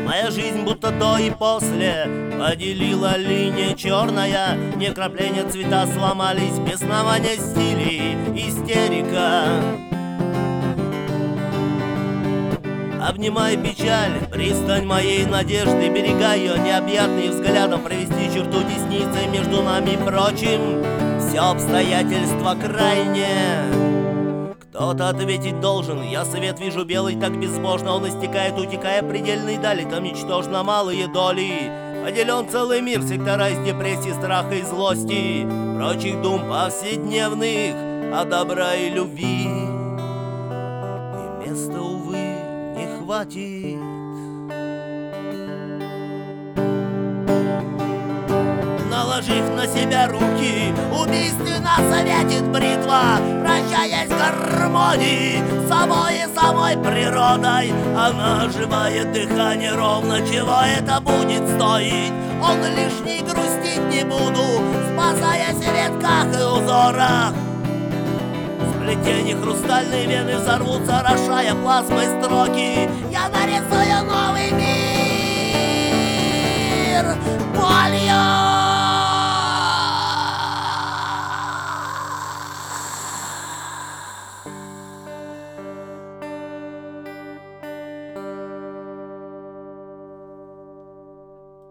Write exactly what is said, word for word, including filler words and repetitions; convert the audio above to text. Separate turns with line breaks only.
Моя жизнь будто до и после поделила линия черная. Не крапления цвета сломались, беснование стилей, истерика. Обнимай печаль, пристань моей надежды, берега ее необъятный взглядом, провести черту десницей между нами и прочим. Все обстоятельства крайние. Кто-то ответить должен, я свет вижу белый так безбожно, он истекает, утекая предельной дали, там ничтожно малые доли. Поделен целый мир, сектора из депрессии, страха и злости, прочих дум повседневных о добра и любви. И места, увы, не хватит. Наложив на себя руки, убийственно светит бритва, прощаясь в гармонии с собой и самой природой. Она оживает дыхание ровно, чего это будет стоить? Он лишний грустить не буду, спасаясь в ветках и узорах. Сплетение хрустальные вены взорвутся, орошая плазмой строки. Я нарисую новый мир болью.